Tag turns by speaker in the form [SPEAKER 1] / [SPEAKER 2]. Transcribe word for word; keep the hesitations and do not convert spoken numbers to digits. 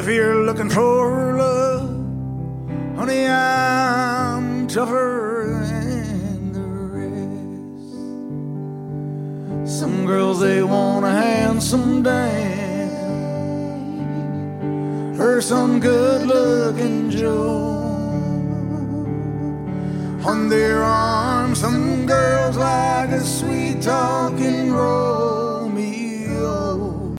[SPEAKER 1] if you're looking for love, honey, I'm tougher than the rest. Some girls, they want a handsome dame or some good-looking Joe. On their arms, some girls like a sweet talking rose.